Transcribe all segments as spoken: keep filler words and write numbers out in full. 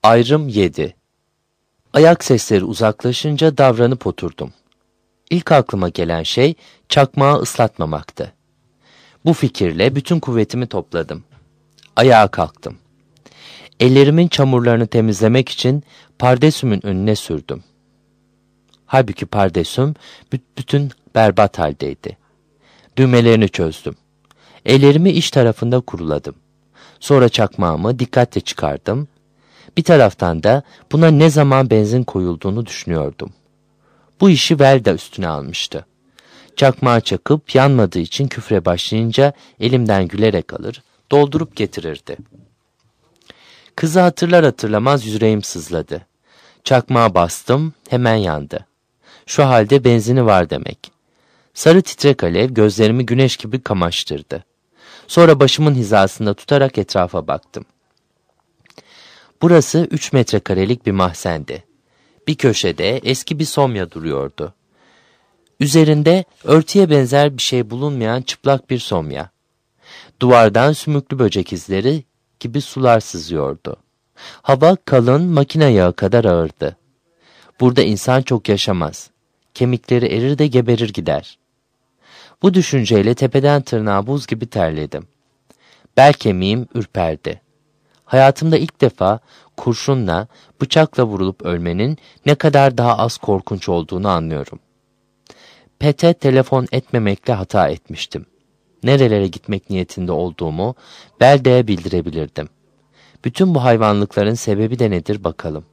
Ayrım yedi. Ayak sesleri uzaklaşınca davranıp oturdum. İlk aklıma gelen şey çakmağı ıslatmamaktı. Bu fikirle bütün kuvvetimi topladım. Ayağa kalktım. Ellerimin çamurlarını temizlemek için pardesümün önüne sürdüm. Halbuki pardesüm bütün berbat haldeydi. Düğmelerini çözdüm. Ellerimi iç tarafında kuruladım. Sonra çakmağımı dikkatle çıkardım. Bir taraftan da buna ne zaman benzin koyulduğunu düşünüyordum. Bu işi Velda üstüne almıştı. Çakmağı çakıp yanmadığı için küfre başlayınca elimden gülerek alır, doldurup getirirdi. Kızı hatırlar hatırlamaz yüreğim sızladı. Çakmağa bastım, hemen yandı. Şu halde benzini var demek. Sarı titrek alev gözlerimi güneş gibi kamaştırdı. Sonra başımın hizasında tutarak etrafa baktım. Burası üç metrekarelik bir mahzendi. Bir köşede eski bir somya duruyordu. Üzerinde örtüye benzer bir şey bulunmayan çıplak bir somya. Duvardan sümüklü böcek izleri gibi sular sızıyordu. Hava kalın makine yağı kadar ağırdı. Burada insan çok yaşamaz. Kemikleri erir de geberir gider. Bu düşünceyle tepeden tırnağa buz gibi terledim. Bel kemiğim ürperdi. Hayatımda ilk defa kurşunla, bıçakla vurulup ölmenin ne kadar daha az korkunç olduğunu anlıyorum. Pete telefon etmemekle hata etmiştim. Nerelere gitmek niyetinde olduğumu Belda'ya bildirebilirdim. Bütün bu hayvanlıkların sebebi de nedir bakalım.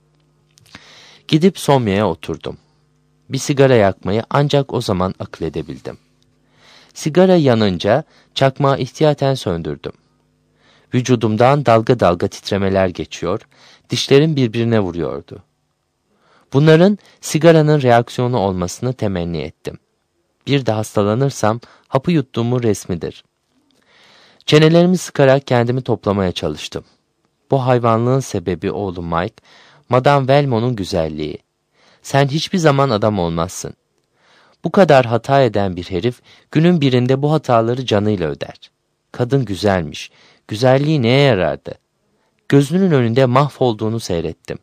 Gidip somyaya oturdum. Bir sigara yakmayı ancak o zaman akıl edebildim. Sigara yanınca çakmağı ihtiyaten söndürdüm. Vücudumdan dalga dalga titremeler geçiyor, dişlerim birbirine vuruyordu. Bunların sigaranın reaksiyonu olmasını temenni ettim. Bir de hastalanırsam hapı yuttuğumun resmidir. Çenelerimi sıkarak kendimi toplamaya çalıştım. Bu hayvanlığın sebebi oğlum Mike, Madame Velmo'nun güzelliği. Sen hiçbir zaman adam olmazsın. Bu kadar hata eden bir herif günün birinde bu hataları canıyla öder. Kadın güzelmiş. Güzelliği neye yarardı? Gözünün önünde mahvolduğunu seyrettim.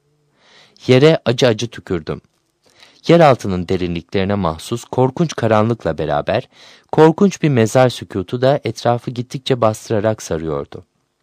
Yere acı acı tükürdüm. Yeraltının derinliklerine mahsus korkunç karanlıkla beraber korkunç bir mezar sükutu da etrafı gittikçe bastırarak sarıyordu.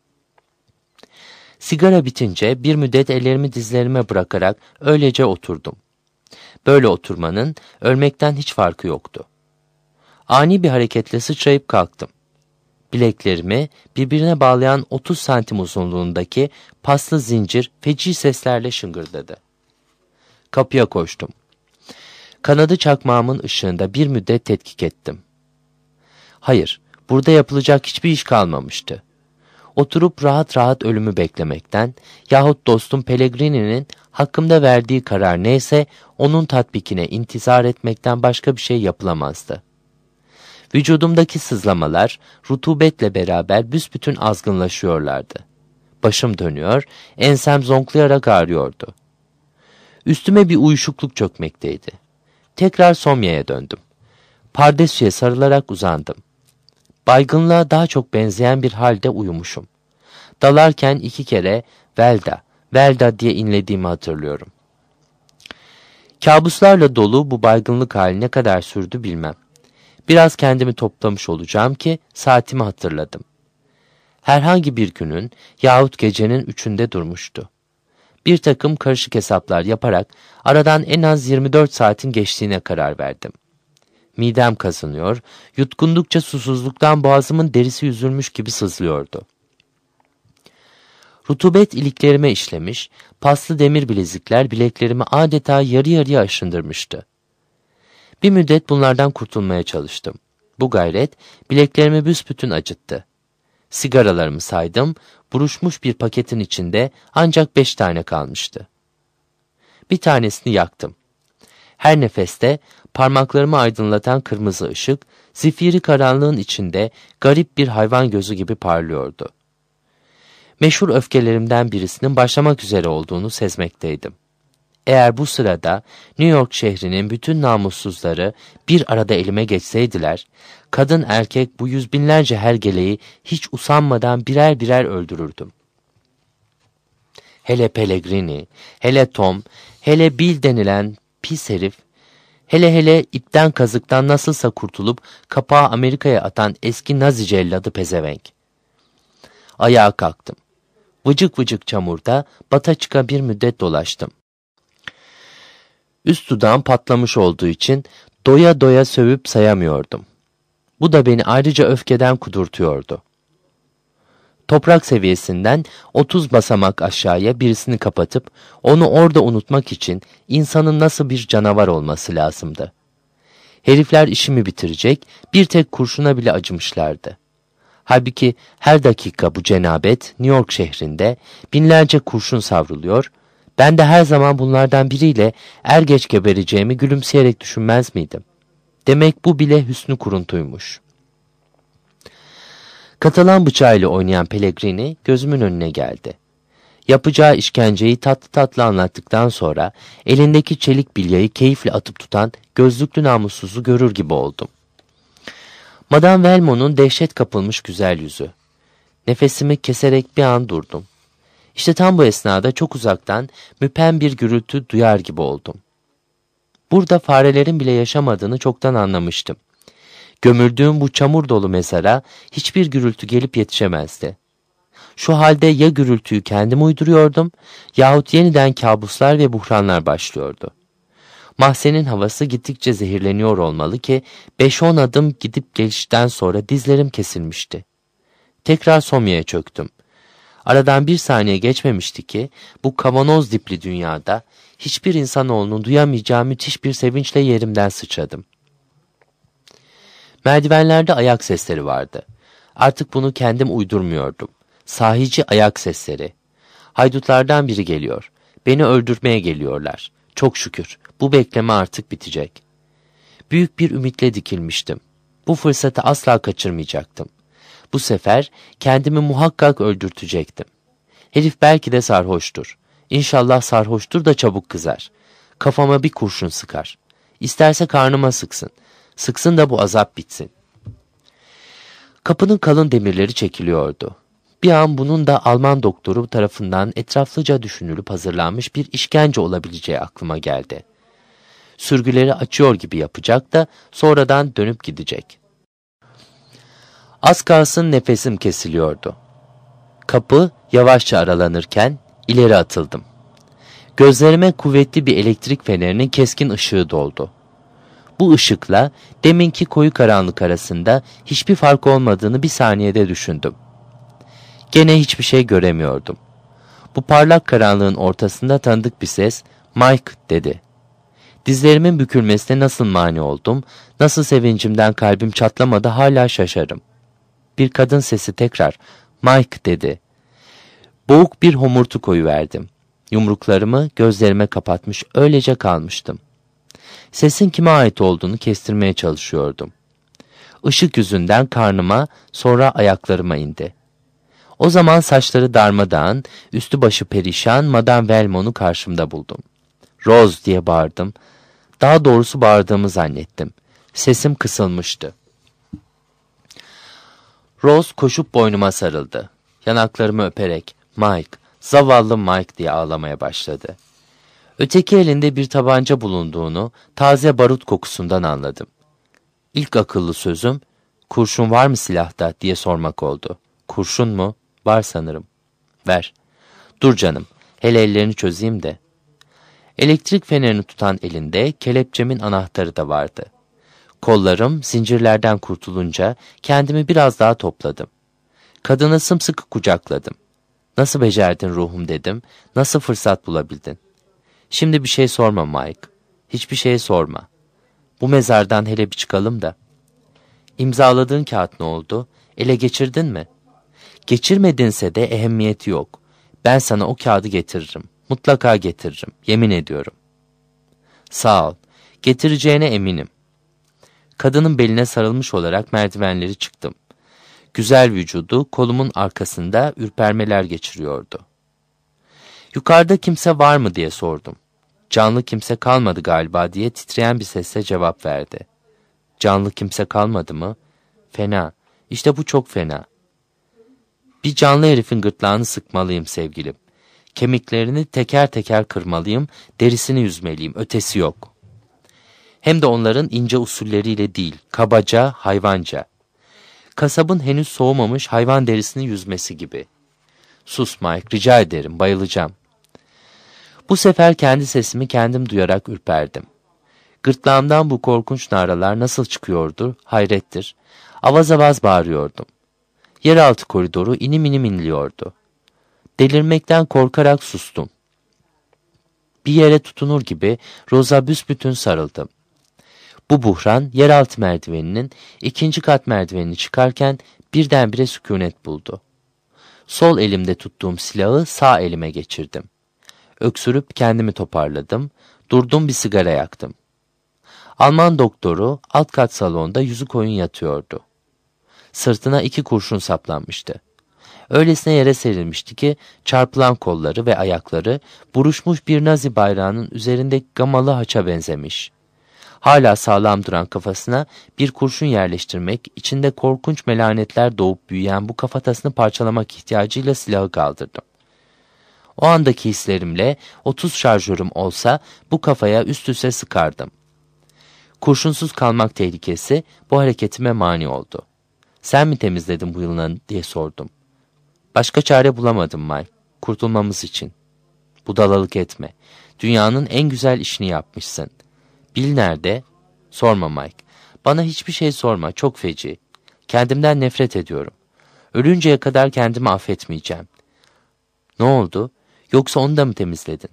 Sigara bitince bir müddet ellerimi dizlerime bırakarak öylece oturdum. Böyle oturmanın ölmekten hiç farkı yoktu. Ani bir hareketle sıçrayıp kalktım. Bileklerimi birbirine bağlayan otuz santim uzunluğundaki paslı zincir feci seslerle şıngırdadı. Kapıya koştum. Kanadı çakmağımın ışığında bir müddet tetkik ettim. Hayır, burada yapılacak hiçbir iş kalmamıştı. Oturup rahat rahat ölümü beklemekten yahut dostum Pellegrini'nin hakkımda verdiği karar neyse onun tatbikine intizar etmekten başka bir şey yapılamazdı. Vücudumdaki sızlamalar rutubetle beraber büsbütün azgınlaşıyorlardı. Başım dönüyor, ensem zonklayarak ağrıyordu. Üstüme bir uyuşukluk çökmekteydi. Tekrar somyaya döndüm. Pardesüye sarılarak uzandım. Baygınlığa daha çok benzeyen bir halde uyumuşum. Dalarken iki kere Velda, Velda diye inlediğimi hatırlıyorum. Kabuslarla dolu bu baygınlık hali ne kadar sürdü bilmem. Biraz kendimi toplamış olacağım ki saatimi hatırladım. Herhangi bir günün yahut gecenin üçünde durmuştu. Bir takım karışık hesaplar yaparak aradan en az yirmi dört saatin geçtiğine karar verdim. Midem kazınıyor, yutkundukça susuzluktan boğazımın derisi yüzülmüş gibi sızlıyordu. Rutubet iliklerime işlemiş, paslı demir bilezikler bileklerimi adeta yarı yarıya aşındırmıştı. Bir müddet bunlardan kurtulmaya çalıştım. Bu gayret bileklerimi büsbütün acıttı. Sigaralarımı saydım, buruşmuş bir paketin içinde ancak beş tane kalmıştı. Bir tanesini yaktım. Her nefeste parmaklarımı aydınlatan kırmızı ışık, zifiri karanlığın içinde garip bir hayvan gözü gibi parlıyordu. Meşhur öfkelerimden birisinin başlamak üzere olduğunu sezmekteydim. Eğer bu sırada New York şehrinin bütün namussuzları bir arada elime geçseydiler, kadın erkek bu yüz binlerce hergeleyi hiç usanmadan birer birer öldürürdüm. hele Pellegrini, hele Tom, hele Bill denilen pis herif, hele hele ipten kazıktan nasılsa kurtulup kapağı Amerika'ya atan eski Nazi celladı pezevenk. Ayağa kalktım. Vıcık vıcık çamurda bata çıka bir müddet dolaştım. Üst dudağım patlamış olduğu için doya doya sövüp sayamıyordum. Bu da beni ayrıca öfkeden kudurtuyordu. Toprak seviyesinden otuz basamak aşağıya birisini kapatıp onu orada unutmak için insanın nasıl bir canavar olması lazımdı. Herifler işimi bitirecek, bir tek kurşuna bile acımışlardı. Halbuki her dakika bu cenabet New York şehrinde binlerce kurşun savruluyor, ben de her zaman bunlardan biriyle er geç gebereceğimi gülümseyerek düşünmez miydim? Demek bu bile hüsnü kuruntuymuş. Katalan bıçağıyla oynayan Pellegrini gözümün önüne geldi. Yapacağı işkenceyi tatlı tatlı anlattıktan sonra elindeki çelik bilyayı keyifle atıp tutan gözlüklü namussuzu görür gibi oldum. Madame Velmont'un dehşet kapılmış güzel yüzü. Nefesimi keserek bir an durdum. İşte tam bu esnada çok uzaktan müphem bir gürültü duyar gibi oldum. Burada farelerin bile yaşamadığını çoktan anlamıştım. Gömüldüğüm bu çamur dolu mezara hiçbir gürültü gelip yetişemezdi. Şu halde ya gürültüyü kendim uyduruyordum yahut yeniden kabuslar ve buhranlar başlıyordu. Mahzenin havası gittikçe zehirleniyor olmalı ki beş on adım gidip gelişten sonra dizlerim kesilmişti. Tekrar somyaya çöktüm. Aradan bir saniye geçmemişti ki bu kavanoz dipli dünyada hiçbir insanoğlunun duyamayacağı müthiş bir sevinçle yerimden sıçradım. Merdivenlerde ayak sesleri vardı. Artık bunu kendim uydurmuyordum. Sahici ayak sesleri. Haydutlardan biri geliyor. Beni öldürmeye geliyorlar. Çok şükür. Bu bekleme artık bitecek. Büyük bir ümitle dikilmiştim. Bu fırsatı asla kaçırmayacaktım. Bu sefer kendimi muhakkak öldürtecektim. Herif belki de sarhoştur. İnşallah sarhoştur da çabuk kızar. Kafama bir kurşun sıkar. İsterse karnıma sıksın. Sıksın da bu azap bitsin. Kapının kalın demirleri çekiliyordu. Bir an bunun da Alman doktoru tarafından etraflıca düşünülüp hazırlanmış bir işkence olabileceği aklıma geldi. Sürgüleri açıyor gibi yapacak da sonradan dönüp gidecek. Az kalsın nefesim kesiliyordu. Kapı yavaşça aralanırken ileri atıldım. Gözlerime kuvvetli bir elektrik fenerinin keskin ışığı doldu. Bu ışıkla deminki koyu karanlık arasında hiçbir fark olmadığını bir saniyede düşündüm. Gene hiçbir şey göremiyordum. Bu parlak karanlığın ortasında tanıdık bir ses, "Mike" dedi. Dizlerimin bükülmesine nasıl mani oldum, nasıl sevincimden kalbim çatlamadı hala şaşarım. Bir kadın sesi tekrar, "Mike" dedi. Boğuk bir homurtu koyuverdim. Yumruklarımı gözlerime kapatmış öylece kalmıştım. Sesin kime ait olduğunu kestirmeye çalışıyordum. Işık yüzünden karnıma, sonra ayaklarıma indi. O zaman saçları darmadağın, üstü başı perişan Madame Velmont'u karşımda buldum. "Rose" diye bağırdım. Daha doğrusu bağırdığımı zannettim. Sesim kısılmıştı. Rose koşup boynuma sarıldı. Yanaklarımı öperek, "Mike, zavallı Mike" diye ağlamaya başladı. Öteki elinde bir tabanca bulunduğunu taze barut kokusundan anladım. İlk akıllı sözüm, "Kurşun var mı silahta?" diye sormak oldu. "Kurşun mu? Var sanırım." "Ver." "Dur canım, hele ellerini çözeyim de." Elektrik fenerini tutan elinde kelepçemin anahtarı da vardı. Kollarım zincirlerden kurtulunca kendimi biraz daha topladım. Kadını sımsıkı kucakladım. "Nasıl becerdin ruhum?" dedim. "Nasıl fırsat bulabildin?" "Şimdi bir şey sorma Mike. Hiçbir şey sorma. Bu mezardan hele bir çıkalım da." "İmzaladığın kağıt ne oldu? Ele geçirdin mi?" "Geçirmedinse de ehemmiyeti yok. Ben sana o kağıdı getiririm. Mutlaka getiririm. Yemin ediyorum." "Sağ ol. Getireceğine eminim." Kadının beline sarılmış olarak merdivenleri çıktım. Güzel vücudu kolumun arkasında ürpermeler geçiriyordu. "Yukarıda kimse var mı?" diye sordum. "Canlı kimse kalmadı galiba" diye titreyen bir sesle cevap verdi. "Canlı kimse kalmadı mı? Fena. İşte bu çok fena. Bir canlı herifin gırtlağını sıkmalıyım sevgilim. Kemiklerini teker teker kırmalıyım, derisini yüzmeliyim, ötesi yok. Hem de onların ince usulleriyle değil, kabaca, hayvanca. Kasabın henüz soğumamış hayvan derisini yüzmesi gibi. Sus Mike, rica ederim, bayılacağım. Bu sefer kendi sesimi kendim duyarak ürperdim. Gırtlağımdan bu korkunç naralar nasıl çıkıyordu, hayrettir. Avaz avaz bağırıyordum. Yeraltı koridoru inim inim inliyordu. Delirmekten korkarak sustum. Bir yere tutunur gibi Roza büsbütün sarıldım. Bu buhran yeraltı merdiveninin ikinci kat merdivenini çıkarken birdenbire sükunet buldu. Sol elimde tuttuğum silahı sağ elime geçirdim. Öksürüp kendimi toparladım, durdum bir sigara yaktım. Alman doktoru alt kat salonda yüzü koyun yatıyordu. Sırtına iki kurşun saplanmıştı. Öylesine yere serilmişti ki çarpılan kolları ve ayakları buruşmuş bir Nazi bayrağının üzerindeki gamalı haça benzemiş. Hala sağlam duran kafasına bir kurşun yerleştirmek, içinde korkunç melanetler doğup büyüyen bu kafatasını parçalamak ihtiyacıyla silahı kaldırdım. O andaki hislerimle otuz şarjörüm olsa bu kafaya üst üste sıkardım. Kurşunsuz kalmak tehlikesi bu hareketime mani oldu. Sen mi temizledin bu yılanı diye sordum. Başka çare bulamadım Mike, kurtulmamız için. Budalalık etme. Dünyanın en güzel işini yapmışsın. Bil nerede? Sorma Mike. Bana hiçbir şey sorma, çok feci. Kendimden nefret ediyorum. Ölünceye kadar kendimi affetmeyeceğim. Ne oldu? Yoksa onu da mı temizledin?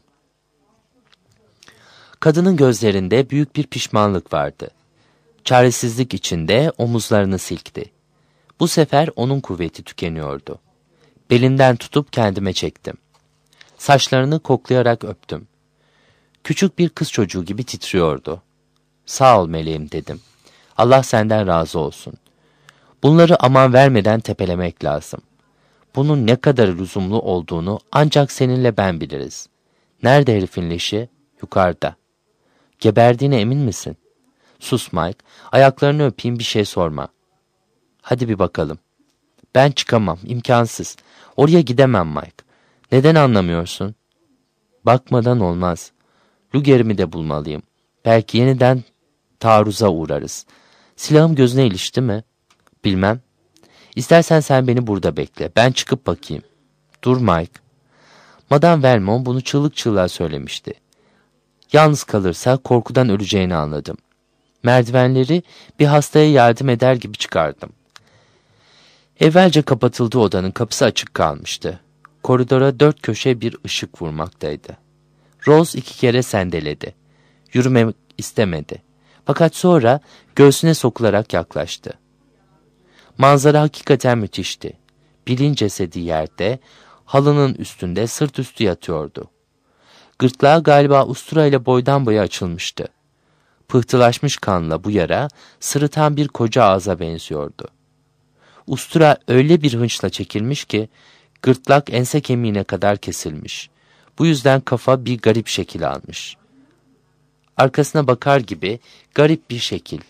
Kadının gözlerinde büyük bir pişmanlık vardı. Çaresizlik içinde omuzlarını silkti. Bu sefer onun kuvveti tükeniyordu. Belinden tutup kendime çektim. Saçlarını koklayarak öptüm. Küçük bir kız çocuğu gibi titriyordu. Sağ ol meleğim dedim. Allah senden razı olsun. Bunları aman vermeden tepelemek lazım. Bunun ne kadar lüzumlu olduğunu ancak seninle ben biliriz. Nerede herifin leşi? Yukarıda. Geberdiğine emin misin? Sus Mike, ayaklarını öpeyim, bir şey sorma. Hadi bir bakalım. Ben çıkamam, imkansız. Oraya gidemem Mike. Neden anlamıyorsun? Bakmadan olmaz. Luger'imi de bulmalıyım. Belki yeniden taarruza uğrarız. Silahım gözüne ilişti mi? Bilmem. İstersen sen beni burada bekle. Ben çıkıp bakayım. Dur Mike. Madame Velmont bunu çığlık çığlığa söylemişti. Yalnız kalırsa korkudan öleceğini anladım. Merdivenleri bir hastaya yardım eder gibi çıkardım. Evvelce kapatıldığı odanın kapısı açık kalmıştı. Koridora dört köşe bir ışık vurmaktaydı. Rose iki kere sendeledi. Yürümek istemedi. Fakat sonra göğsüne sokularak yaklaştı. Manzara hakikaten müthişti. Bilin cesedi yerde, halının üstünde sırt üstü yatıyordu. Gırtlağı galiba ustura ile boydan boya açılmıştı. Pıhtılaşmış kanla bu yara sırıtan bir koca ağza benziyordu. Ustura öyle bir hınçla çekilmiş ki gırtlak ense kemiğine kadar kesilmiş. Bu yüzden kafa bir garip şekil almış. Arkasına bakar gibi garip bir şekil.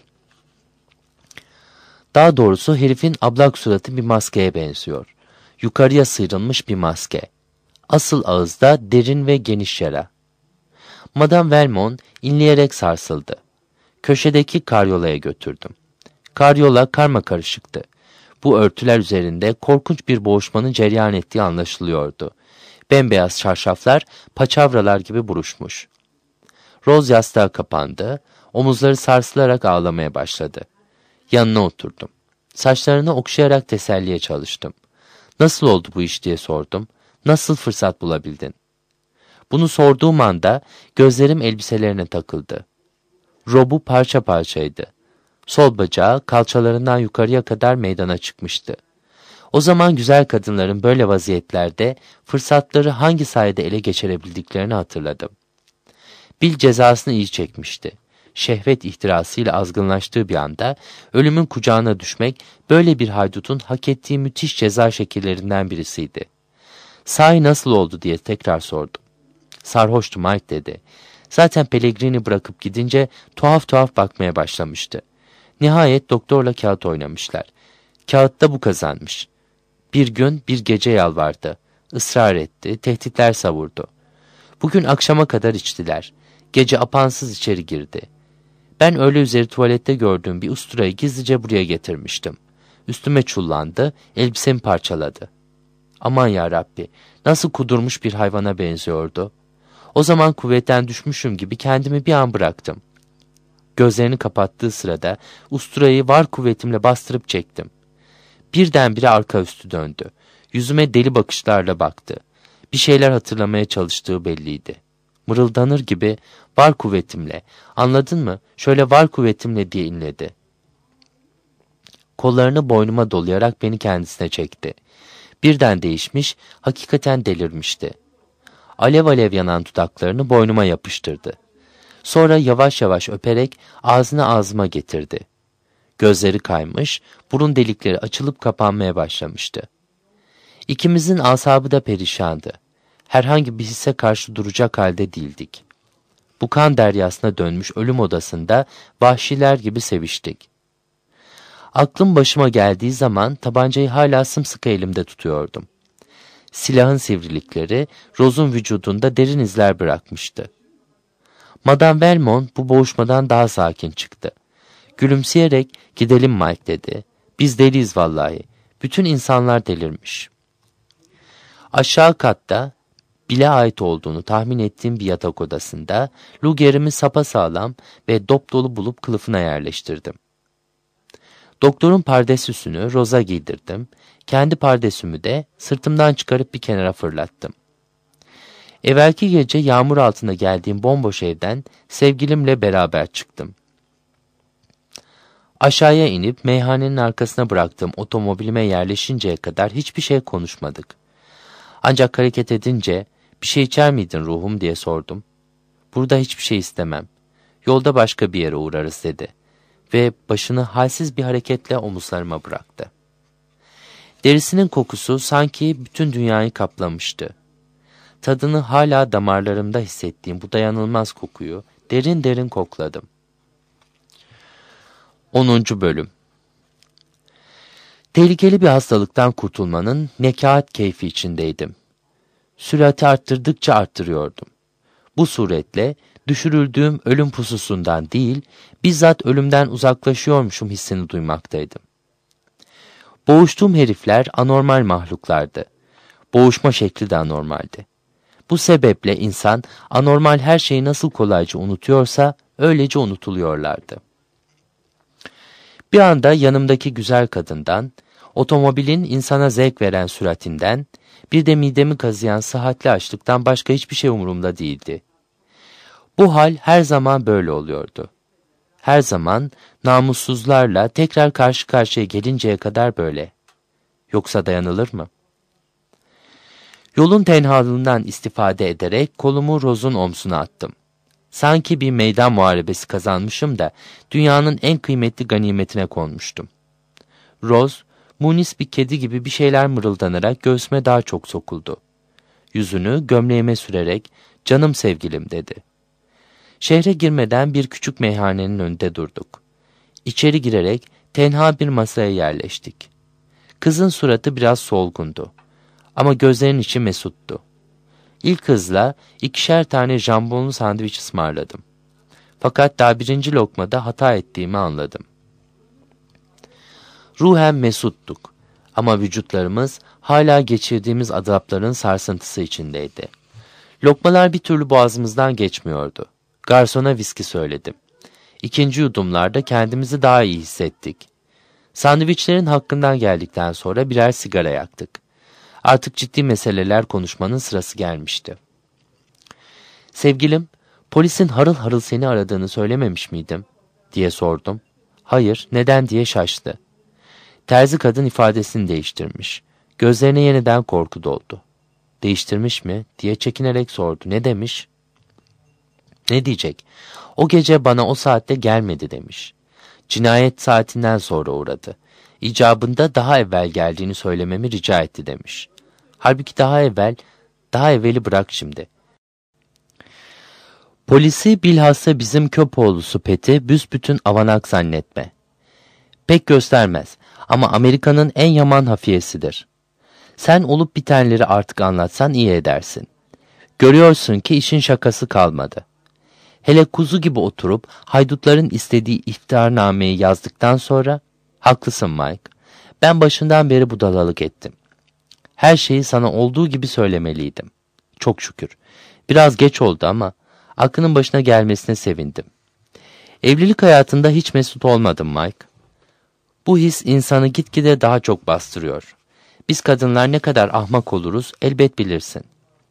Daha doğrusu herifin ablak suratı bir maskeye benziyor. Yukarıya sıyrılmış bir maske. Asıl ağızda derin ve geniş yara. Madame Velmont inleyerek sarsıldı. Köşedeki karyolaya götürdüm. Karyola karmakarışıktı. Bu örtüler üzerinde korkunç bir boğuşmanın cereyan ettiği anlaşılıyordu. Bembeyaz çarşaflar paçavralar gibi buruşmuş. Rose yastığa kapandı, omuzları sarsılarak ağlamaya başladı. Yanına oturdum. Saçlarını okşayarak teselliye çalıştım. Nasıl oldu bu iş diye sordum. Nasıl fırsat bulabildin? Bunu sorduğum anda gözlerim elbiselerine takıldı. Robu parça parçaydı. Sol bacağı kalçalarından yukarıya kadar meydana çıkmıştı. O zaman güzel kadınların böyle vaziyetlerde fırsatları hangi sayede ele geçirebildiklerini hatırladım. Bill cezasını iyi çekmişti. Şehvet ihtirasıyla azgınlaştığı bir anda ölümün kucağına düşmek böyle bir haydutun hak ettiği müthiş ceza şekillerinden birisiydi. Sahi nasıl oldu diye tekrar sordum. Sarhoştu Mike dedi. Zaten Pellegrini bırakıp gidince tuhaf tuhaf bakmaya başlamıştı. Nihayet doktorla kağıt oynamışlar. Kağıtta bu kazanmış. Bir gün bir gece yalvardı. Israr etti, tehditler savurdu. Bugün akşama kadar içtiler. Gece apansız içeri girdi. Ben öğle üzeri tuvalette gördüğüm bir usturayı gizlice buraya getirmiştim. Üstüme çullandı, elbisemi parçaladı. Aman yarabbi, nasıl kudurmuş bir hayvana benziyordu. O zaman kuvvetten düşmüşüm gibi kendimi bir an bıraktım. Gözlerini kapattığı sırada usturayı var kuvvetimle bastırıp çektim. Birdenbire arka üstü döndü. Yüzüme deli bakışlarla baktı. Bir şeyler hatırlamaya çalıştığı belliydi. Mırıldanır gibi var kuvvetimle, anladın mı? Şöyle var kuvvetimle diye inledi. Kollarını boynuma dolayarak beni kendisine çekti. Birden değişmiş, hakikaten delirmişti. Alev alev yanan dudaklarını boynuma yapıştırdı. Sonra yavaş yavaş öperek ağzını ağzıma getirdi. Gözleri kaymış, burun delikleri açılıp kapanmaya başlamıştı. İkimizin asabı da perişandı. Herhangi bir hisse karşı duracak halde değildik. Bu kan deryasına dönmüş ölüm odasında vahşiler gibi seviştik. Aklım başıma geldiği zaman tabancayı hala sımsıkı elimde tutuyordum. Silahın sivrilikleri Rose'un vücudunda derin izler bırakmıştı. Madame Velmont bu boğuşmadan daha sakin çıktı. Gülümseyerek gidelim Mike dedi. Biz deliyiz vallahi. Bütün insanlar delirmiş. Aşağı katta bile ait olduğunu tahmin ettiğim bir yatak odasında lugerimi sapasağlam ve dop dolu bulup kılıfına yerleştirdim. Doktorun pardesüsünü Rose'a giydirdim. Kendi pardesümü de sırtımdan çıkarıp bir kenara fırlattım. Evvelki gece yağmur altında geldiğim bomboş evden sevgilimle beraber çıktım. Aşağıya inip meyhanenin arkasına bıraktığım otomobilime yerleşinceye kadar hiçbir şey konuşmadık. Ancak hareket edince bir şey içer miydin ruhum diye sordum. Burada hiçbir şey istemem. Yolda başka bir yere uğrarız dedi. Ve başını halsiz bir hareketle omuzlarıma bıraktı. Derisinin kokusu sanki bütün dünyayı kaplamıştı. Tadını hala damarlarımda hissettiğim bu dayanılmaz kokuyu derin derin kokladım. onuncu Bölüm. Tehlikeli bir hastalıktan kurtulmanın nekaat keyfi içindeydim. Sürati arttırdıkça arttırıyordum. Bu suretle düşürüldüğüm ölüm pususundan değil, bizzat ölümden uzaklaşıyormuşum hissini duymaktaydım. Boğuştuğum herifler anormal mahluklardı. Boğuşma şekli de anormaldi. Bu sebeple insan anormal her şeyi nasıl kolayca unutuyorsa öylece unutuluyorlardı. Bir anda yanımdaki güzel kadından, otomobilin insana zevk veren süratinden, bir de midemi kazıyan sıhhatli açlıktan başka hiçbir şey umurumda değildi. Bu hal her zaman böyle oluyordu. Her zaman namussuzlarla tekrar karşı karşıya gelinceye kadar böyle. Yoksa dayanılır mı? Yolun tenhalığından istifade ederek kolumu Rose'un omzuna attım. Sanki bir meydan muharebesi kazanmışım da dünyanın en kıymetli ganimetine konmuştum. Rose, munis bir kedi gibi bir şeyler mırıldanarak göğsüme daha çok sokuldu. Yüzünü gömleğime sürerek "Canım sevgilim" dedi. Şehre girmeden bir küçük meyhanenin önünde durduk. İçeri girerek tenha bir masaya yerleştik. Kızın suratı biraz solgundu. Ama gözlerinin içi mesuttu. İlk hızla ikişer tane jambonlu sandviç ısmarladım. Fakat daha birinci lokmada hata ettiğimi anladım. Ruhen mesuttuk ama vücutlarımız hala geçirdiğimiz azapların sarsıntısı içindeydi. Lokmalar bir türlü boğazımızdan geçmiyordu. Garsona viski söyledim. İkinci yudumlarda kendimizi daha iyi hissettik. Sandviçlerin hakkından geldikten sonra birer sigara yaktık. Artık ciddi meseleler konuşmanın sırası gelmişti. Sevgilim, polisin harıl harıl seni aradığını söylememiş miydim diye sordum. Hayır, neden diye şaştı. Terzi kadın ifadesini değiştirmiş. Gözlerine yeniden korku doldu. Değiştirmiş mi diye çekinerek sordu. Ne demiş? Ne diyecek? O gece bana o saatte gelmedi demiş. Cinayet saatinden sonra uğradı. İcabında daha evvel geldiğini söylememi rica etti demiş. Halbuki daha evvel, daha evveli bırak şimdi. Polisi bilhassa bizim Köpoğlu'su Pet'i büsbütün avanak zannetme. Pek göstermez ama Amerika'nın en yaman hafiyesidir. Sen olup bitenleri artık anlatsan iyi edersin. Görüyorsun ki işin şakası kalmadı. Hele kuzu gibi oturup haydutların istediği ihtarnameyi yazdıktan sonra, haklısın Mike. Ben başından beri budalalık ettim. Her şeyi sana olduğu gibi söylemeliydim. Çok şükür. Biraz geç oldu ama aklının başına gelmesine sevindim. Evlilik hayatında hiç mesut olmadım Mike. Bu his insanı gitgide daha çok bastırıyor. Biz kadınlar ne kadar ahmak oluruz elbet bilirsin.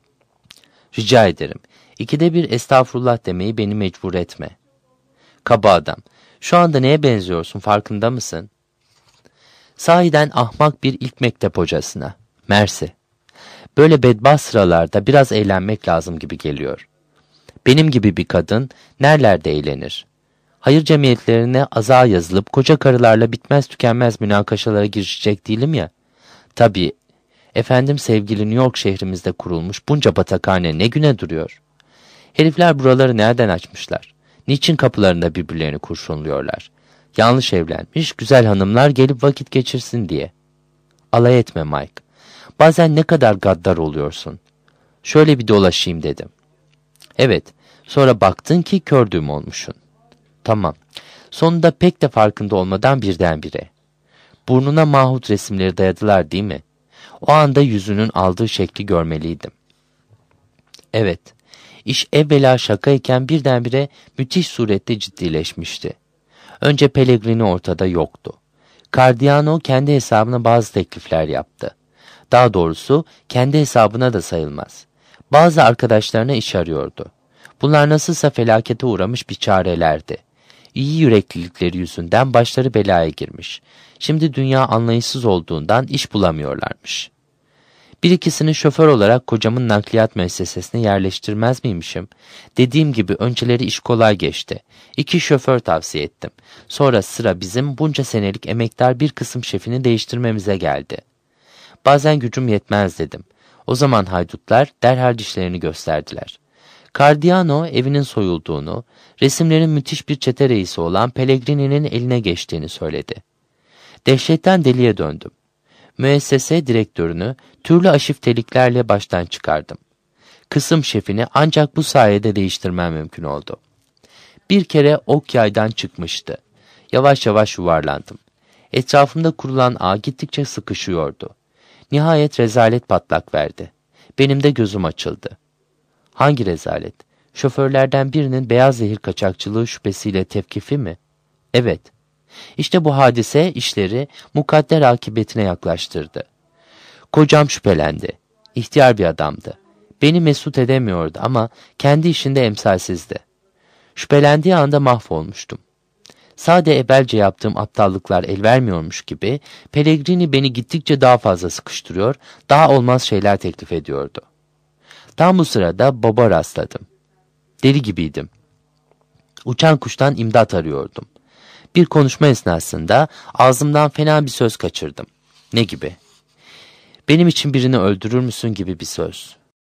Rica ederim. İkide bir estağfurullah demeyi beni mecbur etme. Kaba adam. Şu anda neye benziyorsun farkında mısın? Sahiden ahmak bir ilk mektep hocasına. Mersi. Böyle bedbaht sıralarda biraz eğlenmek lazım gibi geliyor. Benim gibi bir kadın nerelerde eğlenir? Hayır cemiyetlerine aza yazılıp koca karılarla bitmez tükenmez münakaşalara girişecek değilim ya. Tabii, efendim sevgili New York şehrimizde kurulmuş bunca batakhane ne güne duruyor? Herifler buraları nereden açmışlar? Niçin kapılarında birbirlerini kurşunluyorlar? Yanlış evlenmiş güzel hanımlar gelip vakit geçirsin diye. Alay etme Mike. Bazen ne kadar gaddar oluyorsun. Şöyle bir dolaşayım dedim. Evet, sonra baktın ki kördüğüm olmuşsun. Tamam. Sonunda pek de farkında olmadan birdenbire. Burnuna mahut resimleri dayadılar değil mi? O anda yüzünün aldığı şekli görmeliydim. Evet, iş evvela şakayken birdenbire müthiş surette ciddileşmişti. Önce Pellegrini ortada yoktu. Cardiano kendi hesabına bazı teklifler yaptı. Daha doğrusu kendi hesabına da sayılmaz. Bazı arkadaşlarına iş arıyordu. Bunlar nasılsa felakete uğramış bir çarelerdi. İyi yüreklilikleri yüzünden başları belaya girmiş. Şimdi dünya anlayışsız olduğundan iş bulamıyorlarmış. Bir ikisini şoför olarak kocamın nakliyat müessesesine yerleştirmez miymişim? Dediğim gibi önceleri iş kolay geçti. İki şoför tavsiye ettim. Sonra sıra bizim bunca senelik emektar bir kısım şefini değiştirmemize geldi. Bazen gücüm yetmez dedim. O zaman haydutlar derhal dişlerini gösterdiler. Cardiano evinin soyulduğunu, resimlerin müthiş bir çete reisi olan Pellegrini'nin eline geçtiğini söyledi. Dehşetten deliye döndüm. Müessese direktörünü türlü aşifteliklerle baştan çıkardım. Kısım şefini ancak bu sayede değiştirmem mümkün oldu. Bir kere ok yaydan çıkmıştı. Yavaş yavaş yuvarlandım. Etrafımda kurulan ağ gittikçe sıkışıyordu. Nihayet rezalet patlak verdi. Benim de gözüm açıldı. Hangi rezalet? Şoförlerden birinin beyaz zehir kaçakçılığı şüphesiyle tevkifi mi? Evet. İşte bu hadise işleri mukadder akıbetine yaklaştırdı. Kocam şüphelendi. İhtiyar bir adamdı. Beni mesut edemiyordu ama kendi işinde emsalsizdi. Şüphelendiği anda mahvolmuştum. Sade evvelce yaptığım aptallıklar el vermiyormuş gibi Pellegrini beni gittikçe daha fazla sıkıştırıyor, daha olmaz şeyler teklif ediyordu. Tam bu sırada Bob'a rastladım. Deli gibiydim. Uçan kuştan imdat arıyordum. Bir konuşma esnasında ağzımdan fena bir söz kaçırdım. Ne gibi? Benim için birini öldürür müsün gibi bir söz.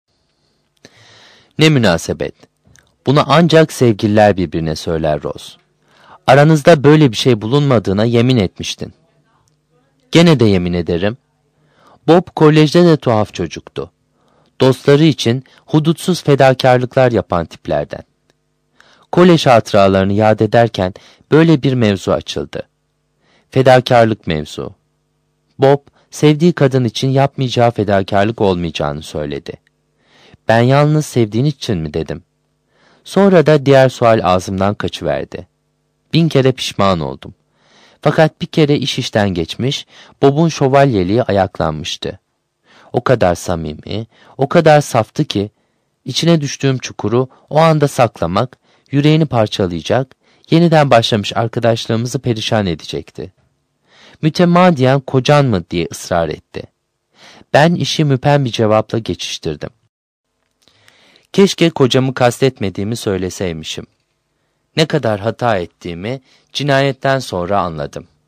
Ne münasebet. Bunu ancak sevgililer birbirine söyler Rose. Aranızda böyle bir şey bulunmadığına yemin etmiştin. Gene de yemin ederim. Bob kolejde de tuhaf çocuktu. Dostları için hudutsuz fedakarlıklar yapan tiplerden. Kolej hatıralarını yad ederken böyle bir mevzu açıldı. Fedakarlık mevzu. Bob, sevdiği kadın için yapmayacağı fedakarlık olmayacağını söyledi. Ben yalnız sevdiğin için mi dedim. Sonra da diğer sual ağzımdan kaçıverdi. Bin kere pişman oldum. Fakat bir kere iş işten geçmiş, Bob'un şövalyeliği ayaklanmıştı. O kadar samimi, o kadar saftı ki, içine düştüğüm çukuru o anda saklamak, yüreğini parçalayacak, yeniden başlamış arkadaşlığımızı perişan edecekti. Mütemadiyen kocan mı diye ısrar etti. Ben işi müpem bir cevapla geçiştirdim. Keşke kocamı kastetmediğimi söyleseymişim. Ne kadar hata ettiğimi cinayetten sonra anladım.